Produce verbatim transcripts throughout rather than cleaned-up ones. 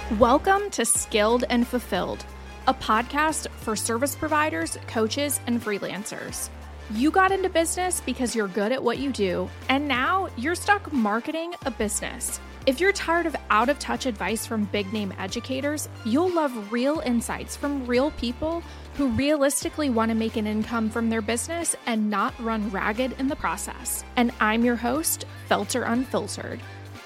Welcome to Skilled and Fulfilled, a podcast for service providers, coaches, and freelancers. You got into business because you're good at what you do, and now you're stuck marketing a business. If you're tired of out-of-touch advice from big-name educators, you'll love real insights from real people who realistically want to make an income from their business and not run ragged in the process. And I'm your host, Felter Unfiltered.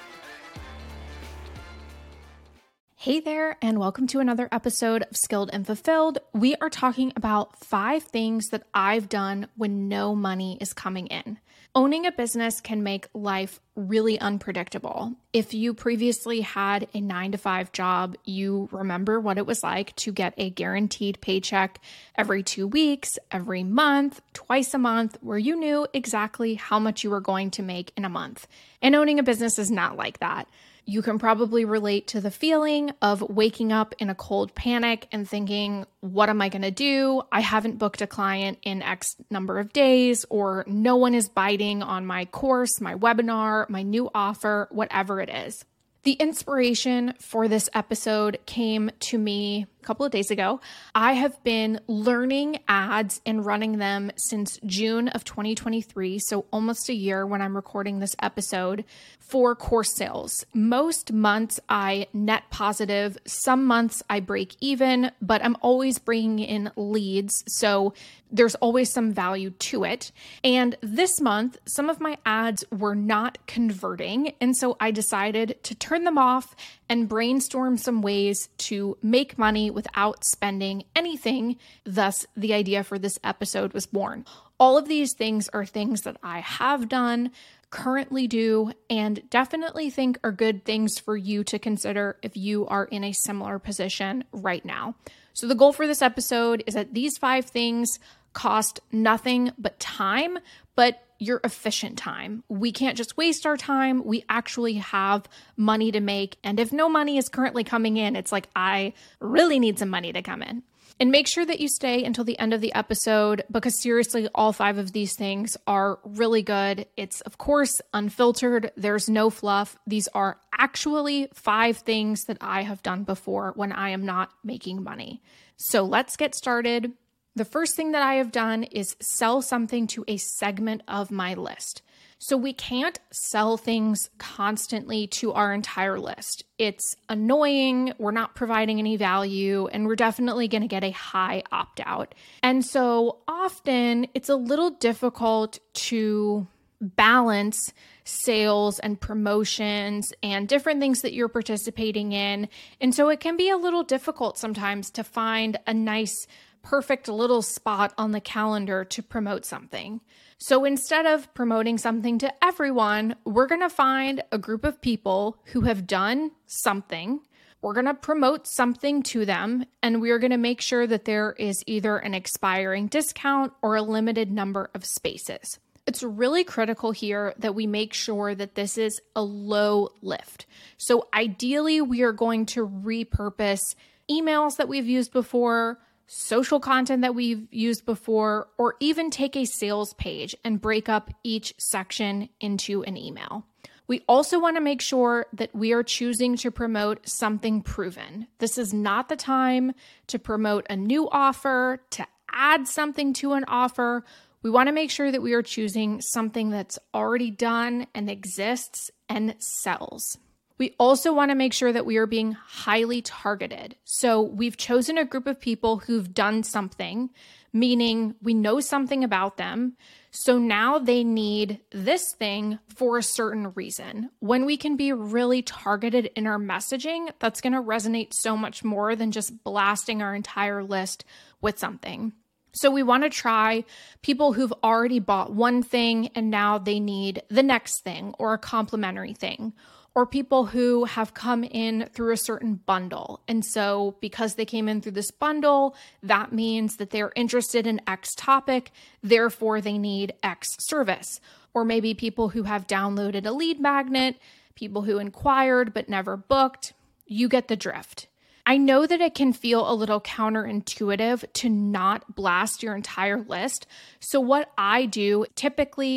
Hey there, and welcome to another episode of Skilled and Fulfilled. We are talking about five things that I've done when no money is coming in. Owning a business can make life really unpredictable. If you previously had a nine to five job, you remember what it was like to get a guaranteed paycheck every two weeks, every month, twice a month, where you knew exactly how much you were going to make in a month. And owning a business is not like that. You can probably relate to the feeling of waking up in a cold panic and thinking, what am I going to do? I haven't booked a client in X number of days, or no one is biting on my course, my webinar, my new offer, whatever it is. The inspiration for this episode came to me a couple of days ago. I have been learning ads and running them since June of twenty twenty-three, so almost a year when I'm recording this episode, for course sales. Most months I net positive, some months I break even, but I'm always bringing in leads, so there's always some value to it. And this month, some of my ads were not converting, and so I decided to turn them off and brainstorm some ways to make money without spending anything. Thus, the idea for this episode was born. All of these things are things that I have done, currently do, and definitely think are good things for you to consider if you are in a similar position right now. So the goal for this episode is that these five things cost nothing but time, but your efficient time. We can't just waste our time. We actually have money to make. And if no money is currently coming in, it's like, I really need some money to come in. And make sure that you stay until the end of the episode, because seriously, all five of these things are really good. It's, of course, unfiltered. There's no fluff. These are actually five things that I have done before when I am not making money. So let's get started. The first thing that I have done is sell something to a segment of my list. So we can't sell things constantly to our entire list. It's annoying, we're not providing any value, and we're definitely going to get a high opt-out. And so often it's a little difficult to balance sales and promotions and different things that you're participating in. And so it can be a little difficult sometimes to find a nice perfect little spot on the calendar to promote something. So instead of promoting something to everyone, we're going to find a group of people who have done something. We're going to promote something to them, and we're going to make sure that there is either an expiring discount or a limited number of spaces. It's really critical here that we make sure that this is a low lift. So ideally, we are going to repurpose emails that we've used before, social content that we've used before, or even take a sales page and break up each section into an email. We also want to make sure that we are choosing to promote something proven. This is not the time to promote a new offer, to add something to an offer. We want to make sure that we are choosing something that's already done and exists and sells. We also want to make sure that we are being highly targeted. So we've chosen a group of people who've done something, meaning we know something about them. So now they need this thing for a certain reason. When we can be really targeted in our messaging, that's going to resonate so much more than just blasting our entire list with something. So we want to try people who've already bought one thing and now they need the next thing or a complementary thing, or people who have come in through a certain bundle. And so because they came in through this bundle, that means that they're interested in X topic, therefore they need X service. Or maybe people who have downloaded a lead magnet, people who inquired but never booked. You get the drift. I know that it can feel a little counterintuitive to not blast your entire list. So what I do typically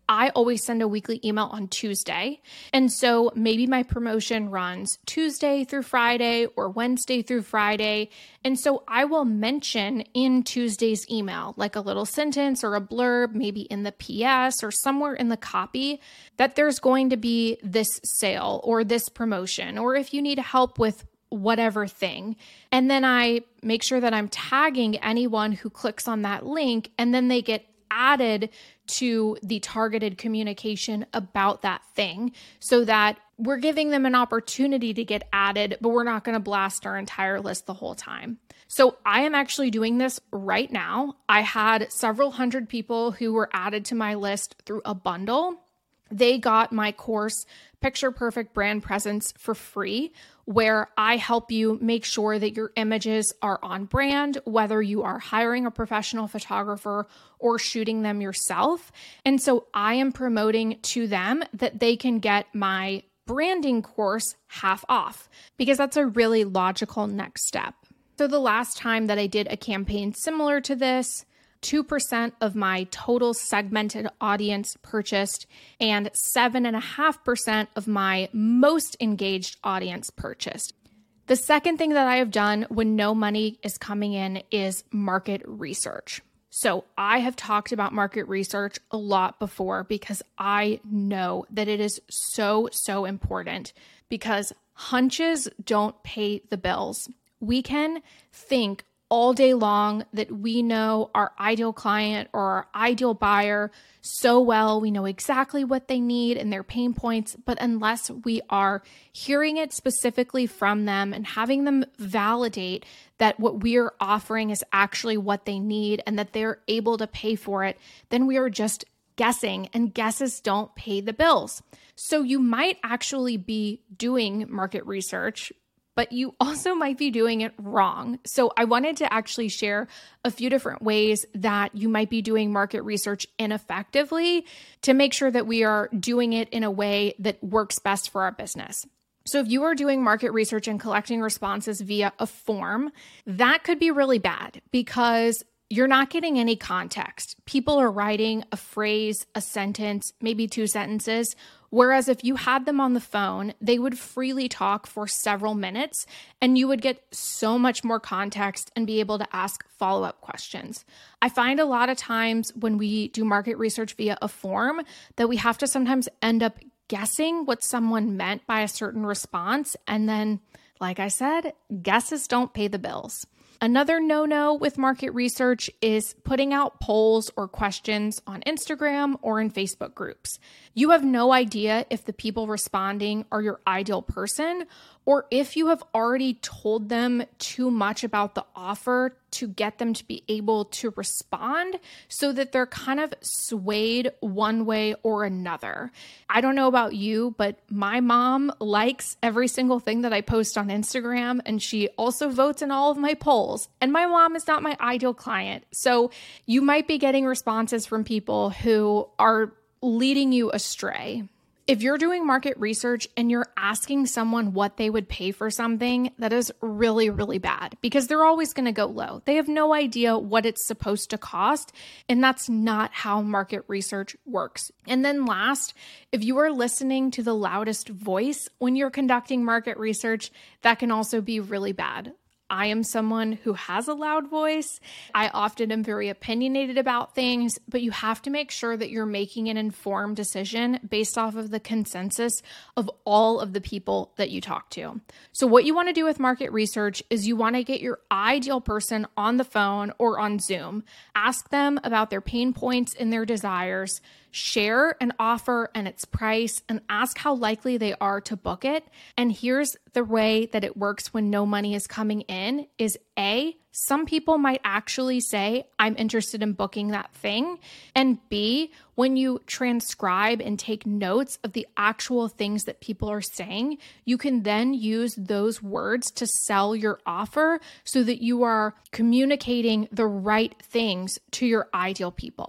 I always send a weekly email on Tuesday. And so maybe my promotion runs Tuesday through Friday or Wednesday through Friday. And so I will mention in Tuesday's email, like a little sentence or a blurb, maybe in the P S or somewhere in the copy, that there's going to be this sale or this promotion, or if you need help with whatever thing. And then I make sure that I'm tagging anyone who clicks on that link, and then they get added to the targeted communication about that thing, so that we're giving them an opportunity to get added, but we're not going to blast our entire list the whole time. So I am actually doing this right now. I had several hundred people who were added to my list through a bundle. They got my course, Picture Perfect Brand Presence, for free, where I help you make sure that your images are on brand, whether you are hiring a professional photographer or shooting them yourself. And so I am promoting to them that they can get my branding course half off, because that's a really logical next step. So the last time that I did a campaign similar to this, two percent of my total segmented audience purchased, and seven point five percent of my most engaged audience purchased. The second thing that I have done when no money is coming in is market research. So I have talked about market research a lot before, because I know that it is so, so important, because hunches don't pay the bills. We can think all day long that we know our ideal client or our ideal buyer so well. We know exactly what they need and their pain points, but unless we are hearing it specifically from them and having them validate that what we're offering is actually what they need and that they're able to pay for it, then we are just guessing, and guesses don't pay the bills. So you might actually be doing market research, but you also might be doing it wrong. So I wanted to actually share a few different ways that you might be doing market research ineffectively to make sure that we are doing it in a way that works best for our business. So if you are doing market research and collecting responses via a form, that could be really bad, because you're not getting any context. People are writing a phrase, a sentence, maybe two sentences, whereas if you had them on the phone, they would freely talk for several minutes, and you would get so much more context and be able to ask follow-up questions. I find a lot of times when we do market research via a form that we have to sometimes end up guessing what someone meant by a certain response, and then, like I said, guesses don't pay the bills. Another no-no with market research is putting out polls or questions on Instagram or in Facebook groups. You have no idea if the people responding are your ideal person, or if you have already told them too much about the offer to get them to be able to respond, so that they're kind of swayed one way or another. I don't know about you, but my mom likes every single thing that I post on Instagram, and she also votes in all of my polls. And my mom is not my ideal client. So you might be getting responses from people who are leading you astray. If you're doing market research and you're asking someone what they would pay for something, that is really, really bad, because they're always going to go low. They have no idea what it's supposed to cost, and that's not how market research works. And then last, if you are listening to the loudest voice when you're conducting market research, that can also be really bad. I am someone who has a loud voice. I often am very opinionated about things, but you have to make sure that you're making an informed decision based off of the consensus of all of the people that you talk to. So what you want to do with market research is you want to get your ideal person on the phone or on Zoom, ask them about their pain points and their desires, share an offer and its price, and ask how likely they are to book it. And here's the way that it works when no money is coming in is A, some people might actually say, I'm interested in booking that thing. And B, when you transcribe and take notes of the actual things that people are saying, you can then use those words to sell your offer so that you are communicating the right things to your ideal people.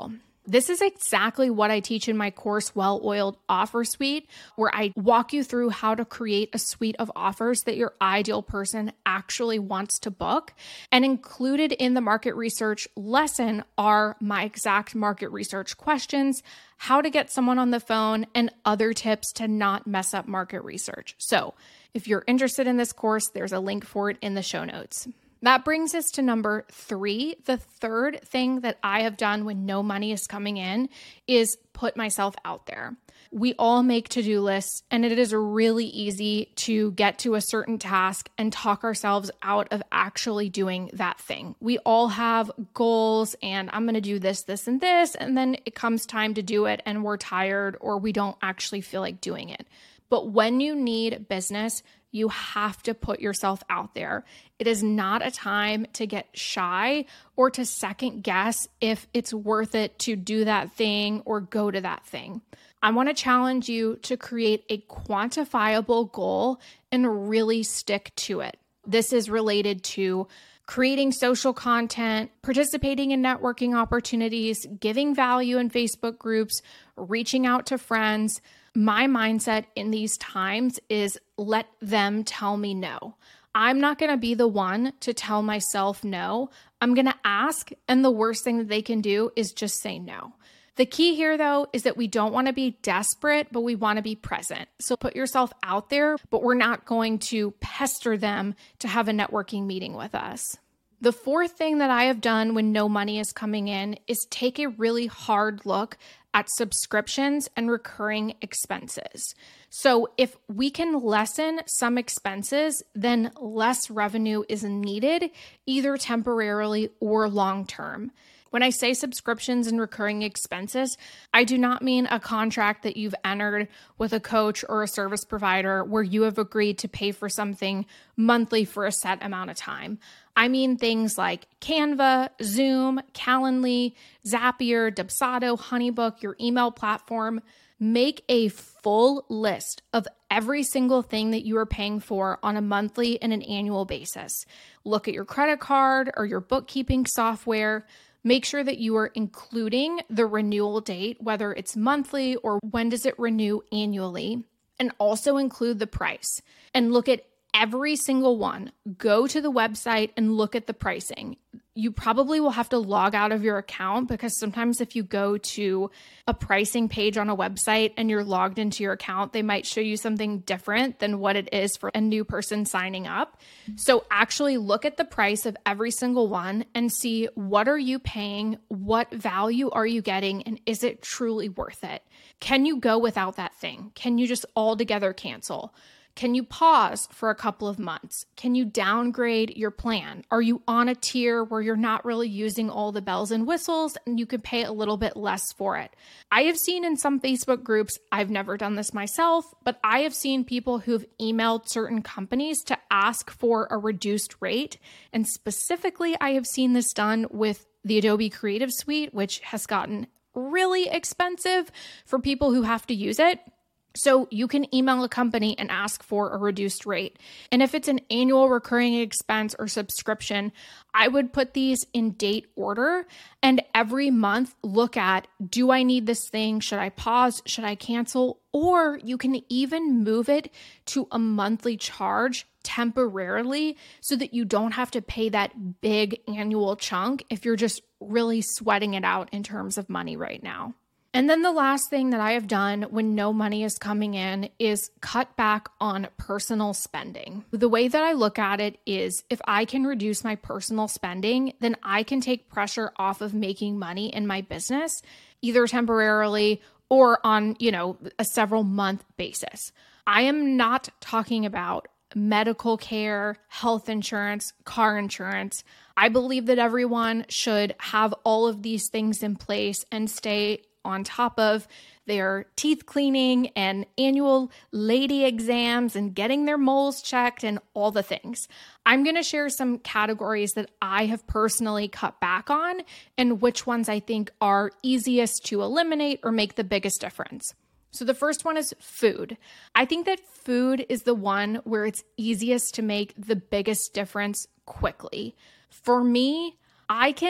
This is exactly what I teach in my course, Well-Oiled Offer Suite, where I walk you through how to create a suite of offers that your ideal person actually wants to book. And included in the market research lesson are my exact market research questions, how to get someone on the phone, and other tips to not mess up market research. So if you're interested in this course, there's a link for it in the show notes. That brings us to number three. The third thing that I have done when no money is coming in is put myself out there. We all make to-do lists, and it is really easy to get to a certain task and talk ourselves out of actually doing that thing. We all have goals, and I'm going to do this, this, and this, and then it comes time to do it, and we're tired, or we don't actually feel like doing it. But when you need business, you have to put yourself out there. It is not a time to get shy or to second guess if it's worth it to do that thing or go to that thing. I want to challenge you to create a quantifiable goal and really stick to it. This is related to creating social content, participating in networking opportunities, giving value in Facebook groups, reaching out to friends. My mindset in these times is let them tell me no. I'm not going to be the one to tell myself no. I'm going to ask, and the worst thing that they can do is just say no. The key here, though, is that we don't want to be desperate, but we want to be present. So put yourself out there, but we're not going to pester them to have a networking meeting with us. The fourth thing that I have done when no money is coming in is take a really hard look at subscriptions and recurring expenses. So if we can lessen some expenses, then less revenue is needed, either temporarily or long-term. When I say subscriptions and recurring expenses, I do not mean a contract that you've entered with a coach or a service provider where you have agreed to pay for something monthly for a set amount of time. I mean things like Canva, Zoom, Calendly, Zapier, Dubsado, Honeybook, your email platform. Make a full list of every single thing that you are paying for on a monthly and an annual basis. Look at your credit card or your bookkeeping software. Make sure that you are including the renewal date, whether it's monthly or when does it renew annually, and also include the price. And look at every single one. Go to the website and look at the pricing. You probably will have to log out of your account because sometimes if you go to a pricing page on a website and you're logged into your account, they might show you something different than what it is for a new person signing up. So actually look at the price of every single one and see what are you paying, what value are you getting, and is it truly worth it? Can you go without that thing? Can you just altogether cancel? Can you pause for a couple of months? Can you downgrade your plan? Are you on a tier where you're not really using all the bells and whistles and you can pay a little bit less for it? I have seen in some Facebook groups, I've never done this myself, but I have seen people who've emailed certain companies to ask for a reduced rate. And specifically, I have seen this done with the Adobe Creative Suite, which has gotten really expensive for people who have to use it. So you can email a company and ask for a reduced rate. And if it's an annual recurring expense or subscription, I would put these in date order and every month look at, do I need this thing? Should I pause? Should I cancel? Or you can even move it to a monthly charge temporarily so that you don't have to pay that big annual chunk if you're just really sweating it out in terms of money right now. And then the last thing that I have done when no money is coming in is cut back on personal spending. The way that I look at it is if I can reduce my personal spending, then I can take pressure off of making money in my business, either temporarily or on, you know, a several month basis. I am not talking about medical care, health insurance, car insurance. I believe that everyone should have all of these things in place and stay on top of their teeth cleaning and annual lady exams and getting their moles checked and all the things. I'm going to share some categories that I have personally cut back on and which ones I think are easiest to eliminate or make the biggest difference. So the first one is food. I think that food is the one where it's easiest to make the biggest difference quickly. For me, I can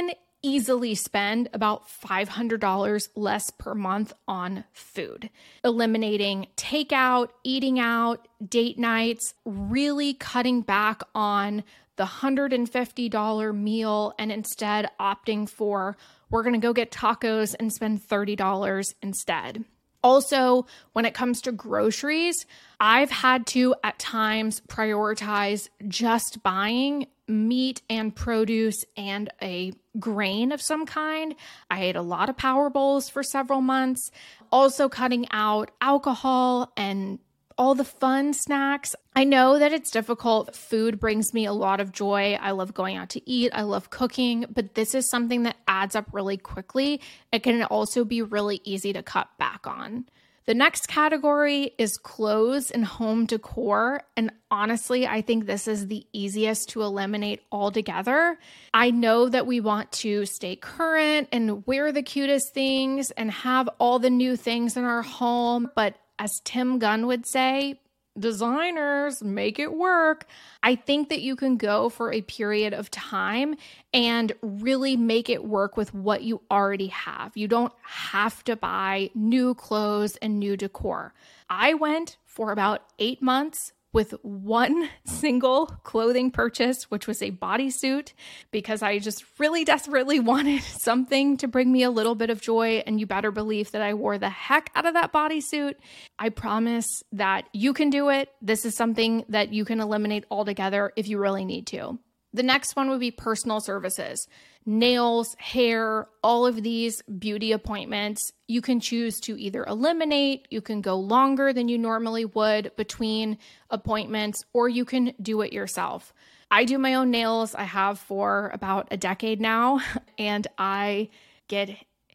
easily spend about five hundred dollars less per month on food. Eliminating takeout, eating out, date nights, really cutting back on the one hundred fifty dollars meal and instead opting for, we're going to go get tacos and spend thirty dollars instead. Also, when it comes to groceries, I've had to at times prioritize just buying meat and produce and a grain of some kind. I ate a lot of Power Bowls for several months. Also cutting out alcohol and all the fun snacks. I know that it's difficult. Food brings me a lot of joy. I love going out to eat. I love cooking, but this is something that adds up really quickly. It can also be really easy to cut back on. The next category is clothes and home decor. And honestly, I think this is the easiest to eliminate altogether. I know that we want to stay current and wear the cutest things and have all the new things in our home, but as Tim Gunn would say, designers make it work. I think that you can go for a period of time and really make it work with what you already have. You don't have to buy new clothes and new decor. I went for about eight months with one single clothing purchase, which was a bodysuit, because I just really desperately wanted something to bring me a little bit of joy. And you better believe that I wore the heck out of that bodysuit. I promise that you can do it. This is something that you can eliminate altogether if you really need to. The next one would be personal services. Nails, hair, all of these beauty appointments, you can choose to either eliminate, you can go longer than you normally would between appointments, or you can do it yourself. I do my own nails. I have for about a decade now, and I get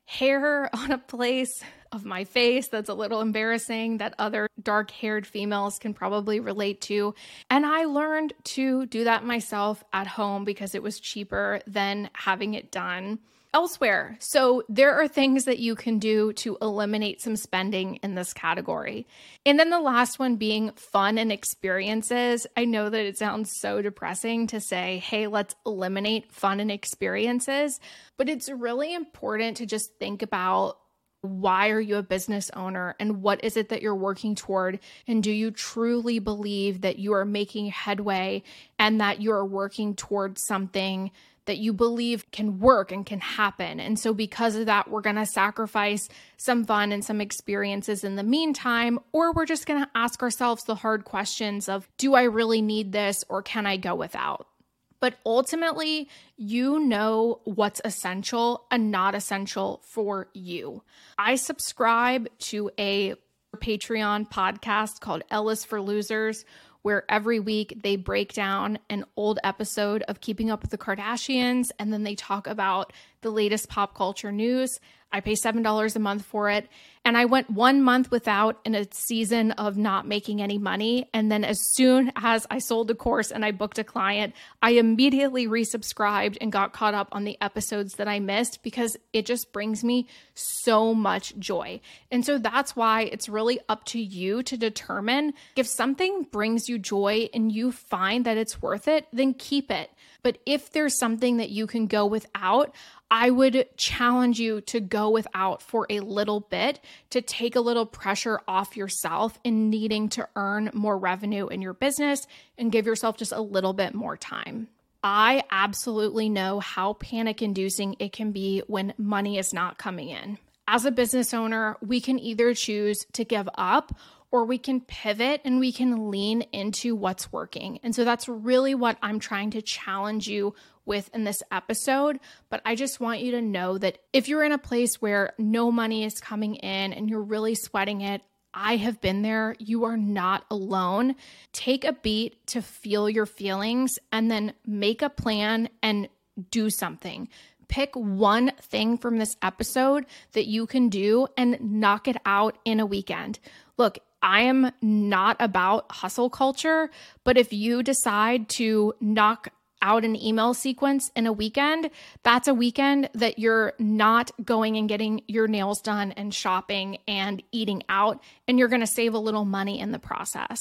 hair on a place of my face that's a little embarrassing that other dark-haired females can probably relate to. And I learned to do that myself at home because it was cheaper than having it done elsewhere. So there are things that you can do to eliminate some spending in this category. And then the last one being fun and experiences. I know that it sounds so depressing to say, hey, let's eliminate fun and experiences, but it's really important to just think about, why are you a business owner and what is it that you're working toward? And do you truly believe that you are making headway and that you're working towards something that you believe can work and can happen? And so because of that, we're going to sacrifice some fun and some experiences in the meantime, or we're just going to ask ourselves the hard questions of, do I really need this or can I go without? But ultimately, you know what's essential and not essential for you. I subscribe to a Patreon podcast called L is for Losers, where every week they break down an old episode of Keeping Up with the Kardashians, and then they talk about the latest pop culture news. I pay seven dollars a month for it. And I went one month without in a season of not making any money. And then as soon as I sold the course and I booked a client, I immediately resubscribed and got caught up on the episodes that I missed because it just brings me so much joy. And so that's why it's really up to you to determine if something brings you joy and you find that it's worth it, then keep it. But if there's something that you can go without, I would challenge you to go without for a little bit to take a little pressure off yourself in needing to earn more revenue in your business and give yourself just a little bit more time. I absolutely know how panic-inducing it can be when money is not coming in. As a business owner, we can either choose to give up or we can pivot and we can lean into what's working. And so that's really what I'm trying to challenge you with in this episode. But I just want you to know that if you're in a place where no money is coming in and you're really sweating it, I have been there. You are not alone. Take a beat to feel your feelings and then make a plan and do something. Pick one thing from this episode that you can do and knock it out in a weekend. Look, I am not about hustle culture, but if you decide to knock out an email sequence in a weekend, that's a weekend that you're not going and getting your nails done and shopping and eating out, and you're going to save a little money in the process.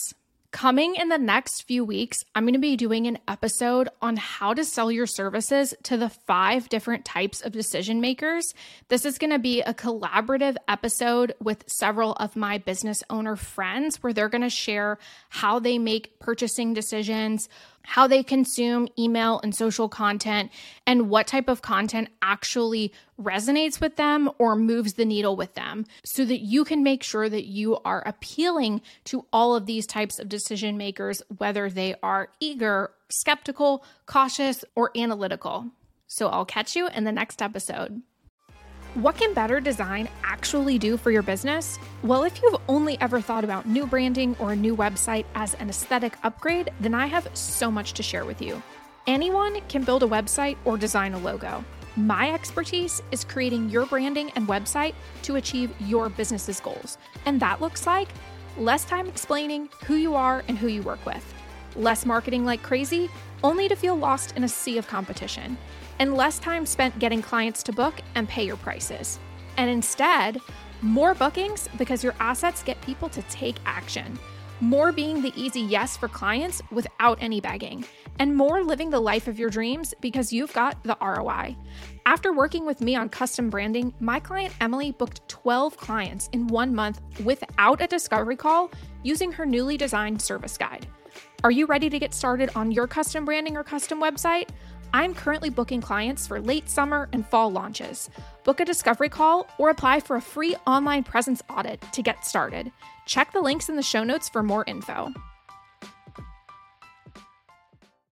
Coming in the next few weeks, I'm going to be doing an episode on how to sell your services to the five different types of decision makers. This is going to be a collaborative episode with several of my business owner friends where they're going to share how they make purchasing decisions, how they consume email and social content, and what type of content actually resonates with them or moves the needle with them so that you can make sure that you are appealing to all of these types of decision makers, whether they are eager, skeptical, cautious, or analytical. So I'll catch you in the next episode. What can better design actually do for your business? Well, if you've only ever thought about new branding or a new website as an aesthetic upgrade, then I have so much to share with you. Anyone can build a website or design a logo. My expertise is creating your branding and website to achieve your business's goals. And that looks like less time explaining who you are and who you work with, less marketing like crazy, only to feel lost in a sea of competition, and less time spent getting clients to book and pay your prices. And instead, more bookings because your assets get people to take action. More being the easy yes for clients without any begging. And more living the life of your dreams because you've got the R O I. After working with me on custom branding, my client Emily booked twelve clients in one month without a discovery call using her newly designed service guide. Are you ready to get started on your custom branding or custom website? I'm currently booking clients for late summer and fall launches. Book a discovery call or apply for a free online presence audit to get started. Check the links in the show notes for more info.